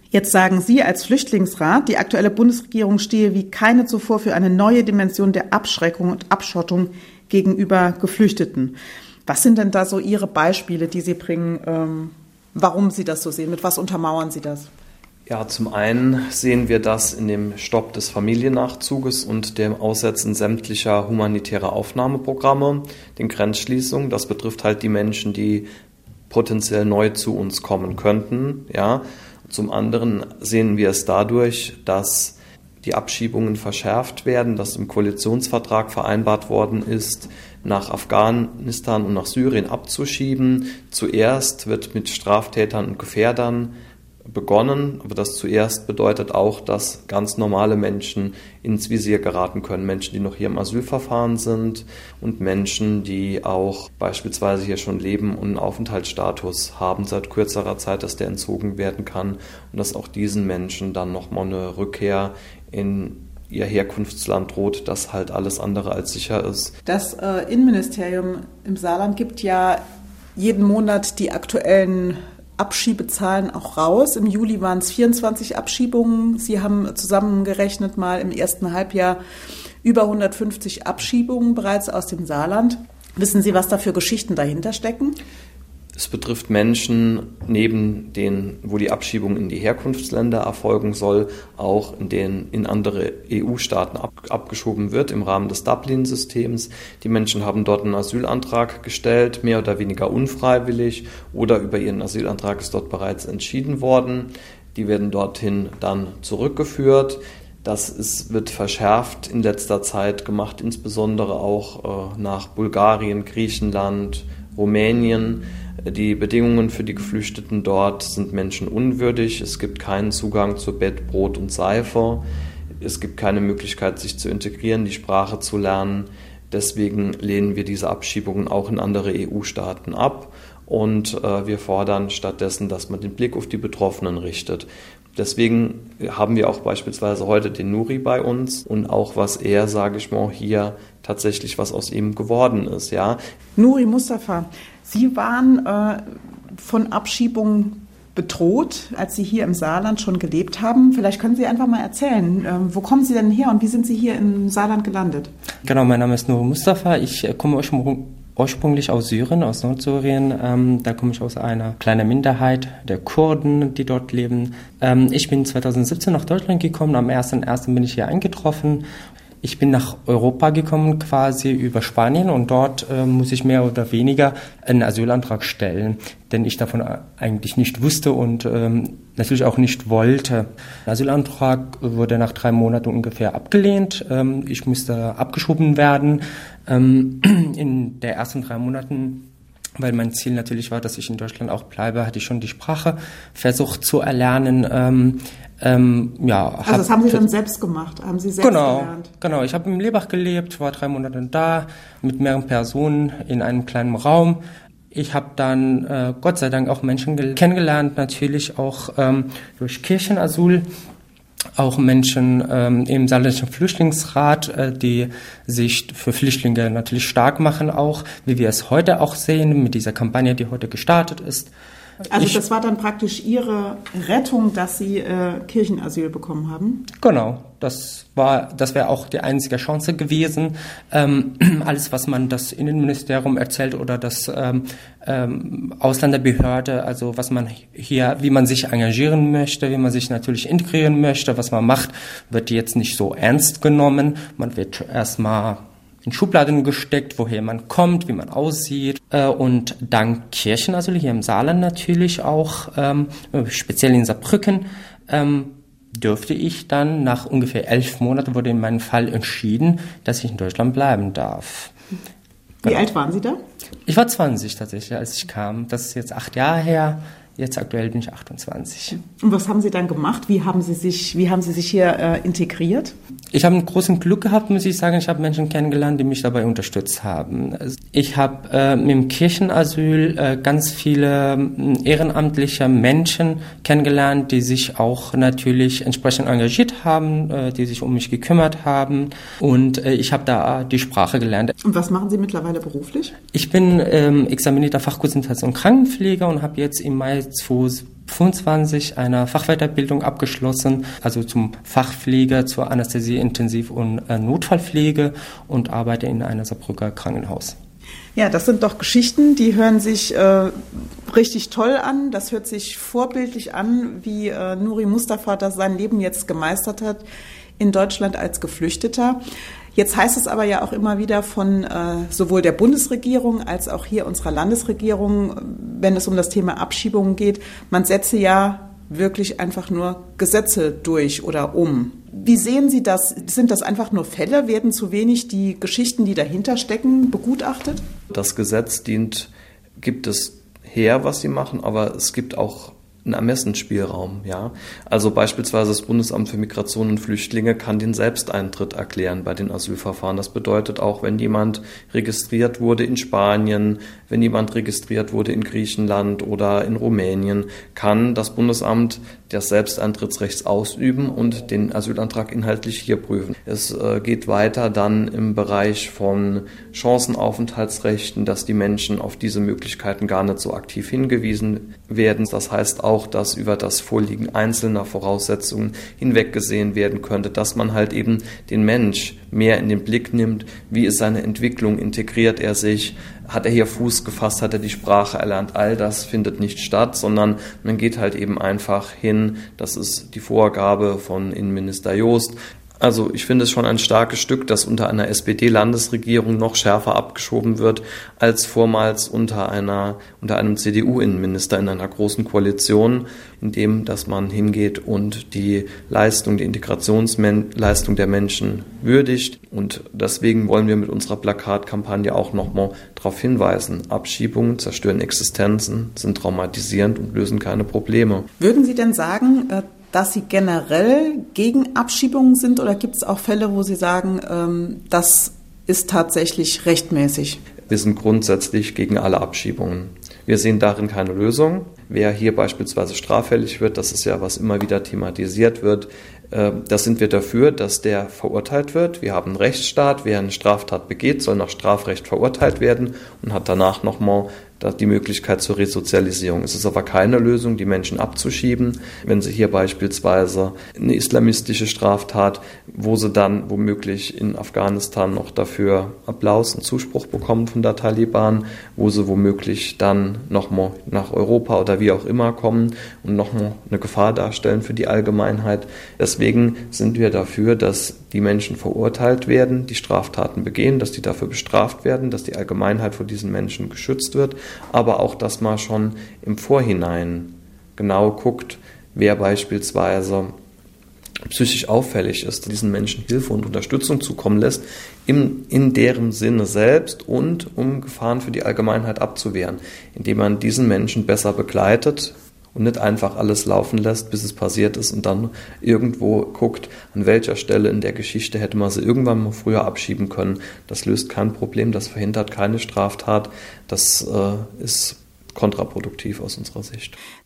Jetzt sagen Sie als Flüchtlingsrat, die aktuelle Bundesregierung stehe wie keine zuvor für eine neue Dimension der Abschreckung und Abschottung gegenüber Geflüchteten. Was sind denn da so Ihre Beispiele, die Sie bringen, warum Sie das so sehen? Mit was untermauern Sie das? Ja, zum einen sehen wir das in dem Stopp des Familiennachzuges und dem Aussetzen sämtlicher humanitärer Aufnahmeprogramme, den Grenzschließungen. Das betrifft halt die Menschen, die potenziell neu zu uns kommen könnten. Ja. Zum anderen sehen wir es dadurch, dass die Abschiebungen verschärft werden, dass im Koalitionsvertrag vereinbart worden ist, nach Afghanistan und nach Syrien abzuschieben. Zuerst wird mit Straftätern und Gefährdern begonnen, aber das zuerst bedeutet auch, dass ganz normale Menschen ins Visier geraten können. Menschen, die noch hier im Asylverfahren sind und Menschen, die auch beispielsweise hier schon leben und einen Aufenthaltsstatus haben seit kürzerer Zeit, dass der entzogen werden kann und dass auch diesen Menschen dann nochmal eine Rückkehr in ihr Herkunftsland droht, das halt alles andere als sicher ist. Das Innenministerium im Saarland gibt ja jeden Monat die aktuellen Abschiebezahlen auch raus. Im Juli waren es 24 Abschiebungen. Sie haben zusammengerechnet mal im ersten Halbjahr über 150 Abschiebungen bereits aus dem Saarland. Wissen Sie, was da für Geschichten dahinter stecken? Es betrifft Menschen, neben denen, wo die Abschiebung in die Herkunftsländer erfolgen soll, auch in denen in andere EU-Staaten abgeschoben wird im Rahmen des Dublin-Systems. Die Menschen haben dort einen Asylantrag gestellt, mehr oder weniger unfreiwillig, oder über ihren Asylantrag ist dort bereits entschieden worden. Die werden dorthin dann zurückgeführt. Das wird verschärft in letzter Zeit gemacht, insbesondere auch nach Bulgarien, Griechenland, Rumänien. Die Bedingungen für die Geflüchteten dort sind menschenunwürdig. Es gibt keinen Zugang zu Bett, Brot und Seife. Es gibt keine Möglichkeit, sich zu integrieren, die Sprache zu lernen. Deswegen lehnen wir diese Abschiebungen auch in andere EU-Staaten ab. Und wir fordern stattdessen, dass man den Blick auf die Betroffenen richtet. Deswegen haben wir auch beispielsweise heute den Nuri bei uns und auch was er, sage ich mal, hier tatsächlich was aus ihm geworden ist. Ja. Nuri Mustafa, Sie waren von Abschiebungen bedroht, als Sie hier im Saarland schon gelebt haben. Vielleicht können Sie einfach mal erzählen, wo kommen Sie denn her und wie sind Sie hier im Saarland gelandet? Genau, mein Name ist Nuri Mustafa. Ich komme ursprünglich aus Syrien, aus Nordsyrien. Da komme ich aus einer kleinen Minderheit der Kurden, die dort leben. Ich bin 2017 nach Deutschland gekommen. Am 1.1. bin ich hier eingetroffen. Ich bin nach Europa gekommen, quasi über Spanien, und dort muss ich mehr oder weniger einen Asylantrag stellen, den ich davon eigentlich nicht wusste und natürlich auch nicht wollte. Der Asylantrag wurde nach 3 Monaten ungefähr abgelehnt. Ich musste abgeschoben werden. In den ersten 3 Monaten, weil mein Ziel natürlich war, dass ich in Deutschland auch bleibe, hatte ich schon die Sprache versucht zu erlernen. Also das haben Sie dann selbst gemacht, haben Sie selbst gelernt? Genau. Ich habe in Lebach gelebt, war 3 Monate da, mit mehreren Personen in einem kleinen Raum. Ich habe dann Gott sei Dank auch Menschen kennengelernt, natürlich auch durch Kirchenasyl, auch Menschen im Saarländischen Flüchtlingsrat, die sich für Flüchtlinge natürlich stark machen, auch wie wir es heute auch sehen mit dieser Kampagne, die heute gestartet ist. Also das war dann praktisch Ihre Rettung, dass Sie Kirchenasyl bekommen haben? Genau, das wäre auch die einzige Chance gewesen. Alles, was man das Innenministerium erzählt oder das Ausländerbehörde, also was man hier, wie man sich engagieren möchte, wie man sich natürlich integrieren möchte, was man macht, wird jetzt nicht so ernst genommen. Man wird erstmal in Schubladen gesteckt, woher man kommt, wie man aussieht. Und dank Kirchenasyl hier im Saarland natürlich auch, speziell in Saarbrücken, dürfte ich dann nach ungefähr 11 Monaten, wurde in meinem Fall entschieden, dass ich in Deutschland bleiben darf. Wie alt waren Sie da? Ich war 20 tatsächlich, als ich kam. Das ist jetzt 8 Jahre her. Jetzt aktuell bin ich 28. Und was haben Sie dann gemacht? Wie haben Sie sich hier integriert? Ich habe einen großen Glück gehabt, muss ich sagen. Ich habe Menschen kennengelernt, die mich dabei unterstützt haben. Ich habe mit dem Kirchenasyl ganz viele ehrenamtliche Menschen kennengelernt, die sich auch natürlich entsprechend engagiert haben, die sich um mich gekümmert haben. Und ich habe da die Sprache gelernt. Und was machen Sie mittlerweile beruflich? Ich bin examinierter Fachkonsultation und Krankenpfleger und habe jetzt im Mai 25 eine Fachweiterbildung abgeschlossen, also zum Fachpfleger, zur Anästhesie, Intensiv- und Notfallpflege und arbeite in einem Saarbrücker Krankenhaus. Ja, das sind doch Geschichten, die hören sich richtig toll an. Das hört sich vorbildlich an, wie Nuri Mustafa das sein Leben jetzt gemeistert hat in Deutschland als Geflüchteter. Jetzt heißt es aber ja auch immer wieder von sowohl der Bundesregierung als auch hier unserer Landesregierung, wenn es um das Thema Abschiebungen geht, man setze ja wirklich einfach nur Gesetze durch oder um. Wie sehen Sie das? Sind das einfach nur Fälle? Werden zu wenig die Geschichten, die dahinter stecken, begutachtet? Das Gesetz gibt es her, was sie machen, aber es gibt auch einen Ermessensspielraum, ja. Also beispielsweise das Bundesamt für Migration und Flüchtlinge kann den Selbsteintritt erklären bei den Asylverfahren. Das bedeutet auch, wenn jemand registriert wurde in Spanien, wenn jemand registriert wurde in Griechenland oder in Rumänien, kann das Bundesamt das Selbsteintrittsrecht ausüben und den Asylantrag inhaltlich hier prüfen. Es geht weiter dann im Bereich von Chancenaufenthaltsrechten, dass die Menschen auf diese Möglichkeiten gar nicht so aktiv hingewiesen werden. Das heißt auch, dass über das Vorliegen einzelner Voraussetzungen hinweggesehen werden könnte, dass man halt eben den Mensch mehr in den Blick nimmt. Wie ist seine Entwicklung? Integriert er sich? Hat er hier Fuß gefasst? Hat er die Sprache erlernt? All das findet nicht statt, sondern man geht halt eben einfach hin. Das ist die Vorgabe von Innenminister Joost. Also ich finde es schon ein starkes Stück, das unter einer SPD-Landesregierung noch schärfer abgeschoben wird, als vormals unter einem CDU-Innenminister in einer großen Koalition, in dem, dass man hingeht und die Integrationsleistung der Menschen würdigt. Und deswegen wollen wir mit unserer Plakatkampagne auch nochmal darauf hinweisen. Abschiebungen zerstören Existenzen, sind traumatisierend und lösen keine Probleme. Würden Sie denn sagen, dass Sie generell gegen Abschiebungen sind, oder gibt es auch Fälle, wo Sie sagen, das ist tatsächlich rechtmäßig? Wir sind grundsätzlich gegen alle Abschiebungen. Wir sehen darin keine Lösung. Wer hier beispielsweise straffällig wird, das ist ja, was immer wieder thematisiert wird, da sind wir dafür, dass der verurteilt wird. Wir haben einen Rechtsstaat. Wer eine Straftat begeht, soll nach Strafrecht verurteilt werden und hat danach nochmal die Möglichkeit zur Resozialisierung. Es ist aber keine Lösung, die Menschen abzuschieben. Wenn sie hier beispielsweise eine islamistische Straftat, wo sie dann womöglich in Afghanistan noch dafür Applaus und Zuspruch bekommen von der Taliban, wo sie womöglich dann nochmal nach Europa oder wie auch immer kommen und nochmal eine Gefahr darstellen für die Allgemeinheit. Deswegen sind wir dafür, dass die Menschen verurteilt werden, die Straftaten begehen, dass die dafür bestraft werden, dass die Allgemeinheit vor diesen Menschen geschützt wird, aber auch, dass man schon im Vorhinein genau guckt, wer beispielsweise psychisch auffällig ist, diesen Menschen Hilfe und Unterstützung zukommen lässt, in deren Sinne selbst und um Gefahren für die Allgemeinheit abzuwehren, indem man diesen Menschen besser begleitet und nicht einfach alles laufen lässt, bis es passiert ist und dann irgendwo guckt, an welcher Stelle in der Geschichte hätte man sie irgendwann mal früher abschieben können. Das löst kein Problem, das verhindert keine Straftat, das ist kontraproduktiv aus unserer Sicht.